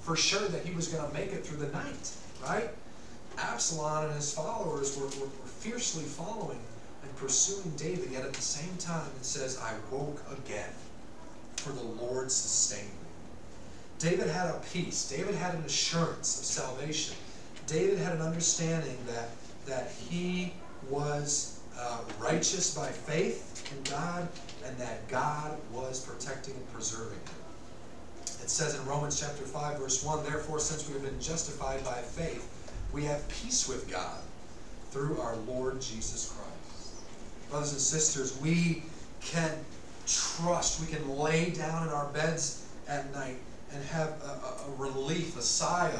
for sure that he was going to make it through the night, right? Absalom and his followers were fiercely following and pursuing David, yet at the same time it says, I woke again, for the Lord sustained me. David had a peace. David had an assurance of salvation. David had an understanding that he was righteous by faith in God, and that God was protecting and preserving him. It says in Romans chapter 5, verse 1, therefore, since we have been justified by faith, we have peace with God through our Lord Jesus Christ. Brothers and sisters, we can trust, we can lay down in our beds at night and have a relief, a sigh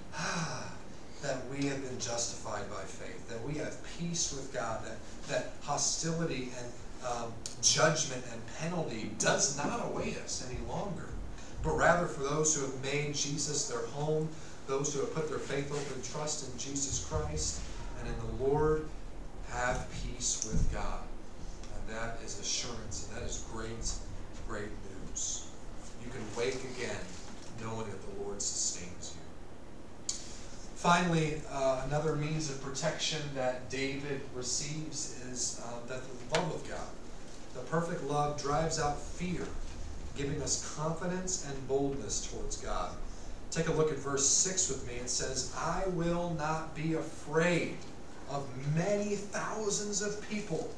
of, that we have been justified by faith, that we have peace with God, that hostility and judgment and penalty does not await us any longer, but rather for those who have made Jesus their home, those who have put their faith, hope, and trust in Jesus Christ and in the Lord, have peace with God. And that is assurance, and that is great, great news. You can wake again knowing that the Lord sustains you. Finally, another means of protection that David receives is that the love of God. The perfect love drives out fear, giving us confidence and boldness towards God. Take a look at verse 6 with me. It says, I will not be afraid of many thousands of people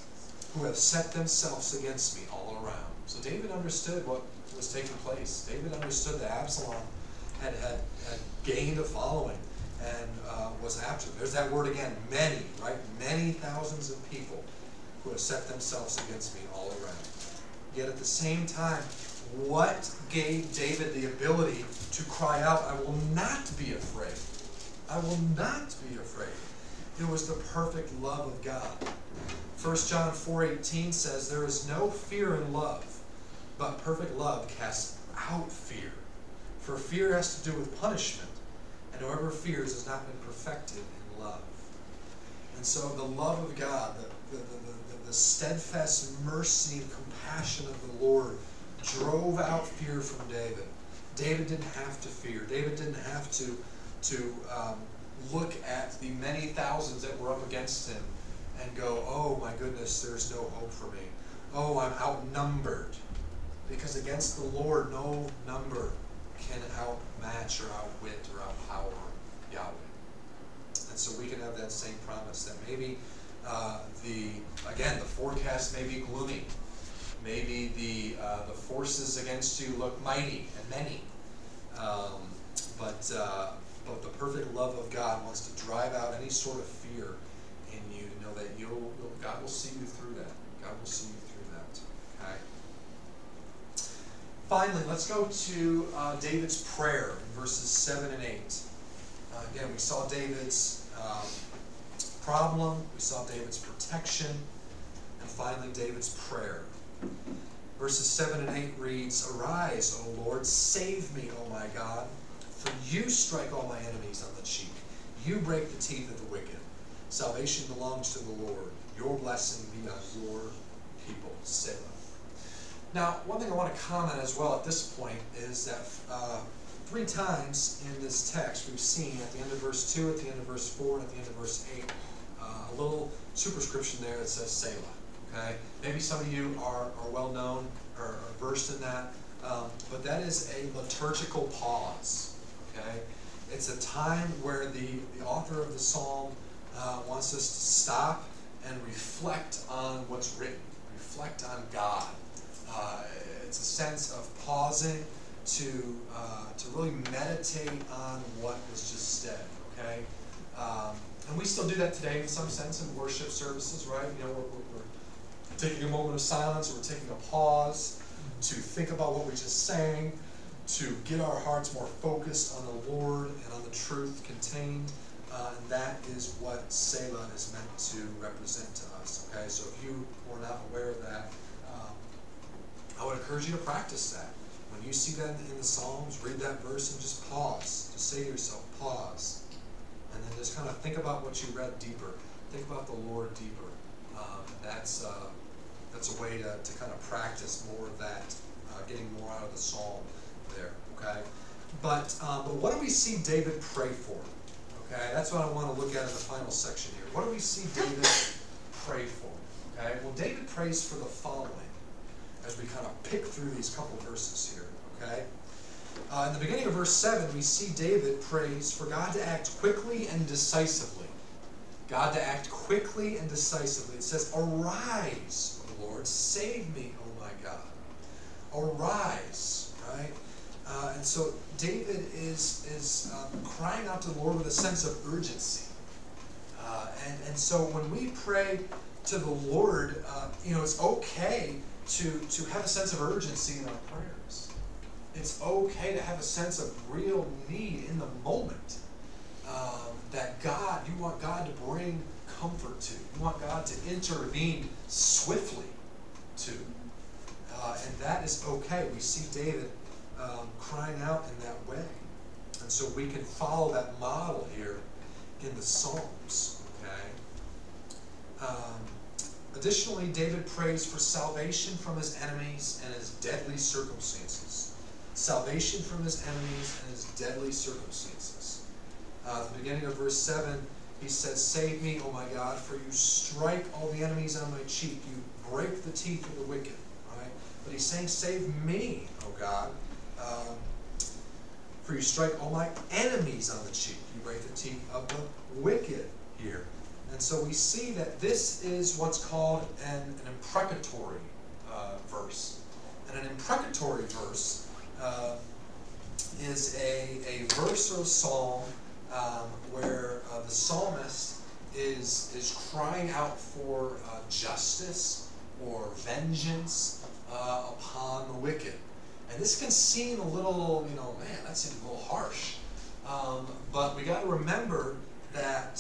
who have set themselves against me all around. So David understood what was taking place. David understood that Absalom had gained a following and was after them. There's that word again, many, right? Many thousands of people who have set themselves against me all around. Yet at the same time, what gave David the ability to cry out, I will not be afraid? I will not be afraid. It was the perfect love of God. 1 John 4:18 says, there is no fear in love, but perfect love casts out fear. For fear has to do with punishment, and whoever fears has not been perfected in love. And so the love of God, the steadfast mercy and compassion of the Lord drove out fear from David. David didn't have to fear. David didn't have to look at the many thousands that were up against him and go, oh my goodness, there's no hope for me. Oh, I'm outnumbered. Because against the Lord, no number can outmatch or outwit or outpower Yahweh. And so we can have that same promise that maybe the forecast may be gloomy. Maybe the forces against you look mighty and many. But the perfect love of God wants to drive out any sort of fear in you, to know that God will see you through that. God will see you through that. Okay. Finally, let's go to David's prayer in verses 7 and 8. Again, we saw David's problem, we saw David's protection, and finally David's prayer. Verses 7 and 8 reads, arise, O Lord, save me, O my God, for you strike all my enemies on the cheek. You break the teeth of the wicked. Salvation belongs to the Lord. Your blessing be on your people. Selah. Now, one thing I want to comment as well at this point is that 3 times in this text we've seen at the end of verse 2, at the end of verse 4, and at the end of verse 8, a little superscription there that says Selah. Okay? Maybe some of you are well known or are versed in that, but that is a liturgical pause. Okay? It's a time where the author of the psalm wants us to stop and reflect on what's written, reflect on God. It's a sense of pausing to really meditate on what was just said. Okay, and we still do that today in some sense in worship services, right? You know, we're taking a moment of silence, or we're taking a pause to think about what we just sang, to get our hearts more focused on the Lord and on the truth contained. And that is what Selah is meant to represent to us. Okay, so if you were not aware of that, I would encourage you to practice that. When you see that in the Psalms, read that verse and just pause. Just say to yourself, pause. And then just kind of think about what you read deeper. Think about the Lord deeper. That's a way to kind of practice more of that, getting more out of the Psalm there. Okay? But what do we see David pray for? Okay, that's what I want to look at in the final section here. What do we see David pray for? Okay, well, David prays for the following as we kind of pick through these couple verses here. Okay, in the beginning of verse 7, we see David prays for God to act quickly and decisively. God to act quickly and decisively. It says, "Arise, O Lord, save me, O my God." Arise, right? And so David is crying out to the Lord with a sense of urgency. And so when we pray to the Lord, it's okay to have a sense of urgency in our prayers. It's okay to have a sense of real need in the moment. That you want God to bring comfort to. You want God to intervene swiftly to. And that is okay. We see David crying out in that way. And so we can follow that model here in the Psalms. Okay. Additionally, David prays for salvation from his enemies and his deadly circumstances. Salvation from his enemies and his deadly circumstances. At the beginning of verse 7, he says, "Save me, O my God, for you strike all the enemies on my cheek. You break the teeth of the wicked." Right? But he's saying, "Save me, O God, for you strike all my enemies on the cheek. You break the teeth of the wicked" here. And so we see that this is what's called an imprecatory verse. And an imprecatory verse is a verse or a psalm where the psalmist is crying out for justice or vengeance upon the wicked. And this can seem a little, man, that seems a little harsh. But we got to remember that,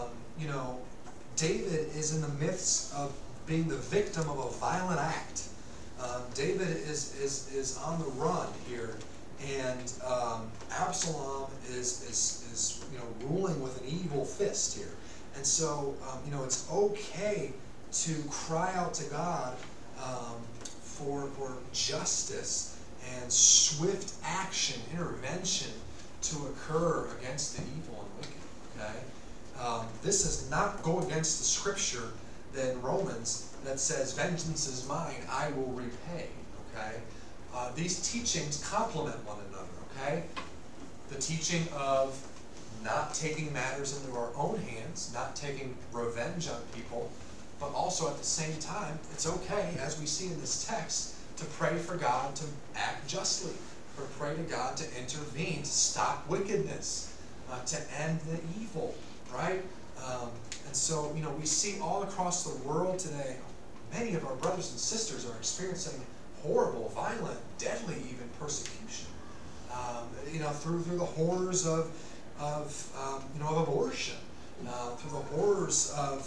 David is in the midst of being the victim of a violent act. David is on the run here, and Absalom is ruling with an evil fist here. And so, it's okay to cry out to God for justice and swift action, intervention to occur against the evil and wicked. Okay, this does not go against the scripture in Romans that says, "Vengeance is mine; I will repay." Okay, these teachings complement one another. Okay, the teaching of not taking matters into our own hands, not taking revenge on people, but also at the same time, it's okay, as we see in this text, to pray for God to act justly, or pray to God to intervene, to stop wickedness, to end the evil, right? And so, we see all across the world today, many of our brothers and sisters are experiencing horrible, violent, deadly even persecution. Through the horrors of abortion, through the horrors of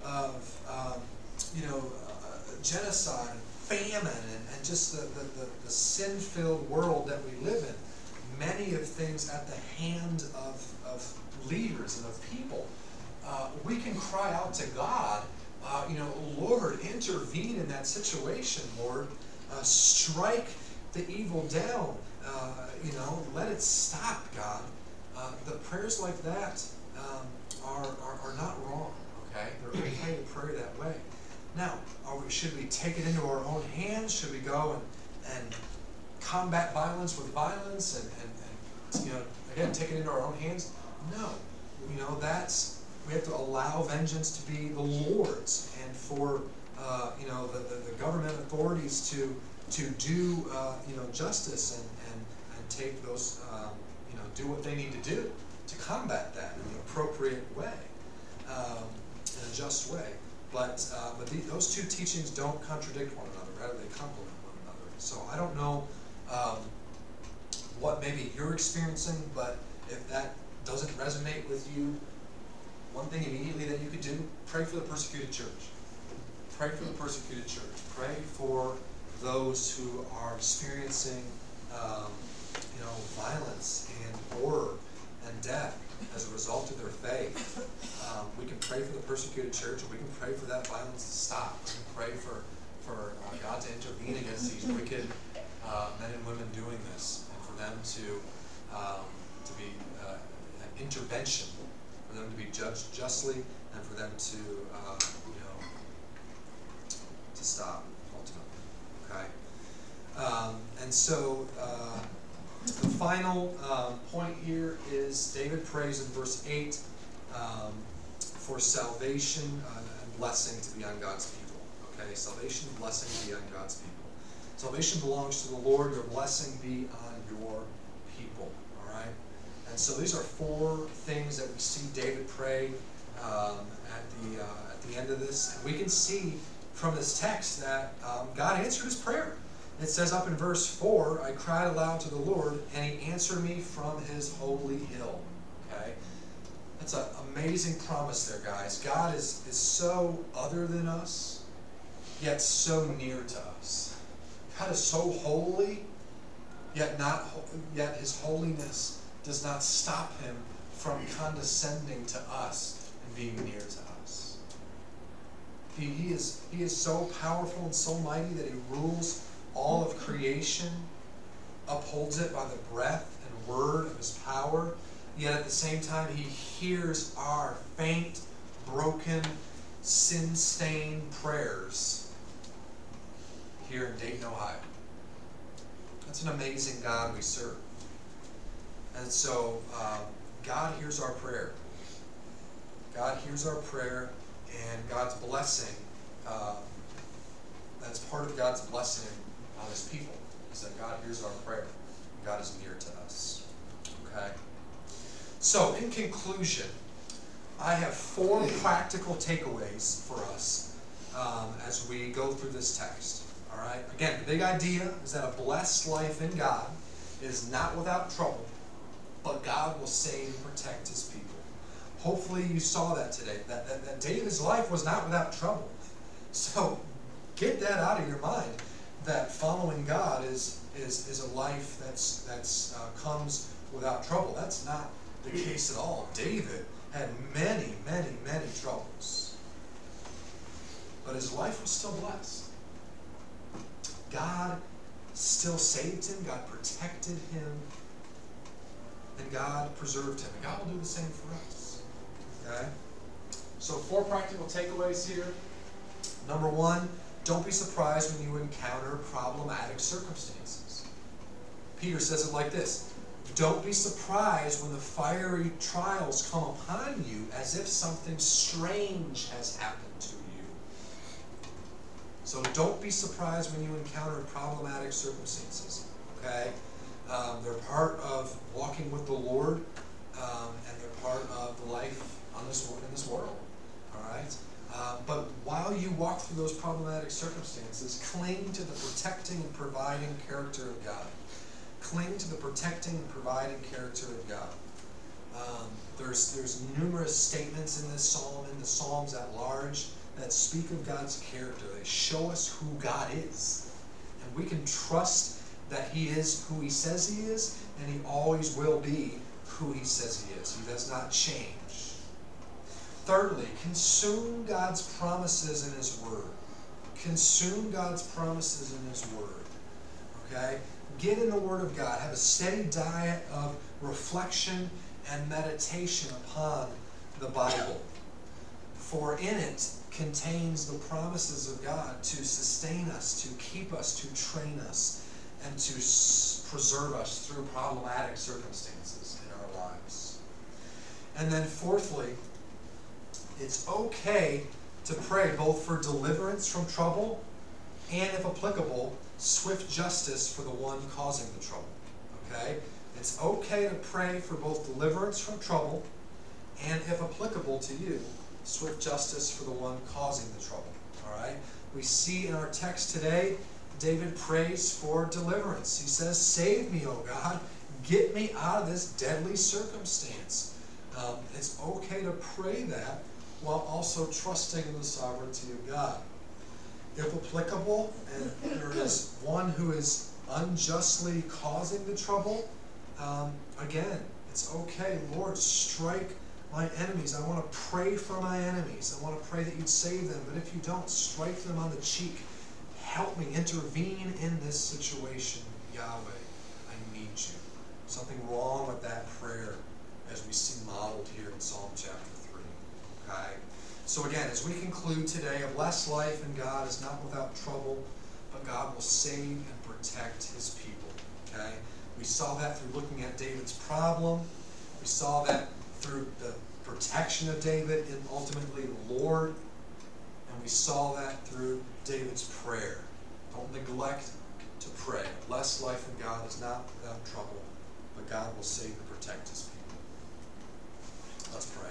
genocide, famine, and just the sin-filled world that we live in. Many of things at the hand of leaders and of people. We can cry out to God, Lord, intervene in that situation, Lord. Strike the evil down. Let it stop, God. The prayers like that are not wrong. Okay, they're okay to pray that way. Now, should we take it into our own hands? Should we go and combat violence with violence and again take it into our own hands? No. We have to allow vengeance to be the Lord's, and for the government authorities to do justice and take those do what they need to do to combat that in the appropriate way, in a just way. But those two teachings don't contradict one another, rather they complement one another. So I don't know what maybe you're experiencing, but if that doesn't resonate with you, one thing immediately that you could do, pray for the persecuted church. Pray for the persecuted church. Pray for those who are experiencing violence and horror and death as a result of their faith. We can pray for the persecuted church, and we can pray for that violence to stop. We can pray for God to intervene against these wicked men and women doing this, and for them to intervention, for them to be judged justly, and for them to, to stop ultimately. Okay, and so the final point here is David prays in verse 8 for salvation and blessing to be on God's people. Okay, salvation and blessing to be on God's people. Salvation belongs to the Lord. Your blessing be on your people. All right. And so these are 4 things that we see David pray at the end of this. And we can see from this text that God answered his prayer. It says up in verse 4, I cried aloud to the Lord, and he answered me from his holy hill. Okay? That's an amazing promise there, guys. God is so other than us, yet so near to us. God is so holy, yet his holiness does not stop him from condescending to us and being near to us. He is so powerful and so mighty that he rules all of creation, upholds it by the breath and word of his power, yet at the same time he hears our faint, broken, sin-stained prayers here in Dayton, Ohio. That's an amazing God we serve. And so God hears our prayer. God hears our prayer, and God's blessing, that's part of God's blessing on his people, is that God hears our prayer. God is near to us. Okay? So, in conclusion, I have 4 practical takeaways for us as we go through this text. All right? Again, the big idea is that a blessed life in God is not without trouble, but God will save and protect his people. Hopefully you saw that today, that David's life was not without trouble. So get that out of your mind, that following God is a life that's comes without trouble. That's not the case at all. David had many, many, many troubles, but his life was still blessed. God still saved him, God protected him, and God preserved him. And God will do the same for us. Okay? So 4 practical takeaways here. Number 1, don't be surprised when you encounter problematic circumstances. Peter says it like this: don't be surprised when the fiery trials come upon you as if something strange has happened to you. So don't be surprised when you encounter problematic circumstances. Okay? They're part of walking with the Lord, and they're part of the life in this world. All right? But while you walk through those problematic circumstances, cling to the protecting and providing character of God. Cling to the protecting and providing character of God. There's numerous statements in this psalm, in the Psalms at large, that speak of God's character. They show us who God is. And we can trust that he is who he says he is, and he always will be who he says he is. He does not change. Thirdly, consume God's promises in his word. Consume God's promises in his word. Okay? Get in the word of God. Have a steady diet of reflection and meditation upon the Bible. For in it contains the promises of God to sustain us, to keep us, to train us, and to preserve us through problematic circumstances in our lives. And then fourthly, it's okay to pray both for deliverance from trouble and, if applicable, swift justice for the one causing the trouble. Okay? It's okay to pray for both deliverance from trouble and, if applicable to you, swift justice for the one causing the trouble. All right? We see in our text today, David prays for deliverance. He says, save me, O God. Get me out of this deadly circumstance. It's okay to pray that while also trusting in the sovereignty of God. If applicable, and there is one who is unjustly causing the trouble, again, it's okay. Lord, strike my enemies. I want to pray for my enemies. I want to pray that you'd save them. But if you don't, strike them on the cheek. Help me. Intervene in this situation, Yahweh. I need you. Something wrong with that prayer as we see modeled So again, as we conclude today, a blessed life in God is not without trouble, but God will save and protect his people. Okay? We saw that through looking at David's problem. We saw that through the protection of David and ultimately the Lord. And we saw that through David's prayer. Don't neglect to pray. A blessed life in God is not without trouble, but God will save and protect his people. Let's pray.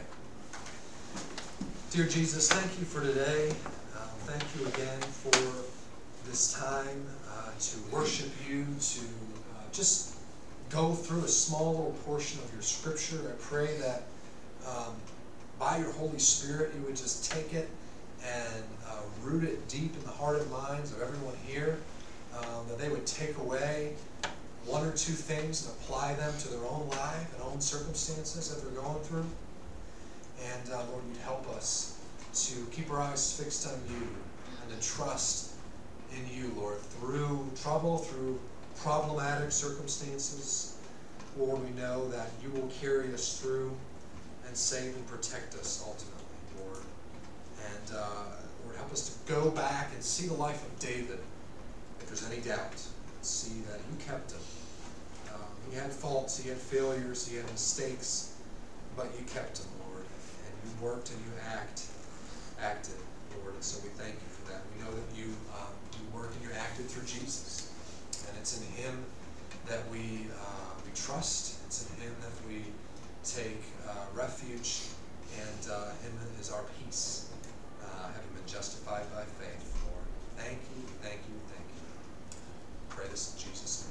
Dear Jesus, thank you for today. Thank you again for this time to worship you, to just go through a small little portion of your scripture. I pray that by your Holy Spirit you would just take it and root it deep in the heart and minds of everyone here, that they would take away one or two things and apply them to their own life and own circumstances that they're going through. And Lord, you'd help us to keep our eyes fixed on you and to trust in you, Lord, through trouble, through problematic circumstances. Lord, we know that you will carry us through and save and protect us ultimately, Lord. And Lord, help us to go back and see the life of David, if there's any doubt. See that you kept him. He had faults, he had failures, he had mistakes, but you kept him, Lord. And you worked and you acted, Lord. And so we thank you for that. We know that you worked and you acted through Jesus. And it's in him that we trust. It's in him that we take refuge, and him is our peace, having been justified by faith, Lord. Thank you, thank you, thank you. Pray this in Jesus' name.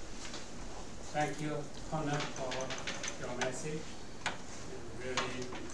Thank you, Connor, for your message. Really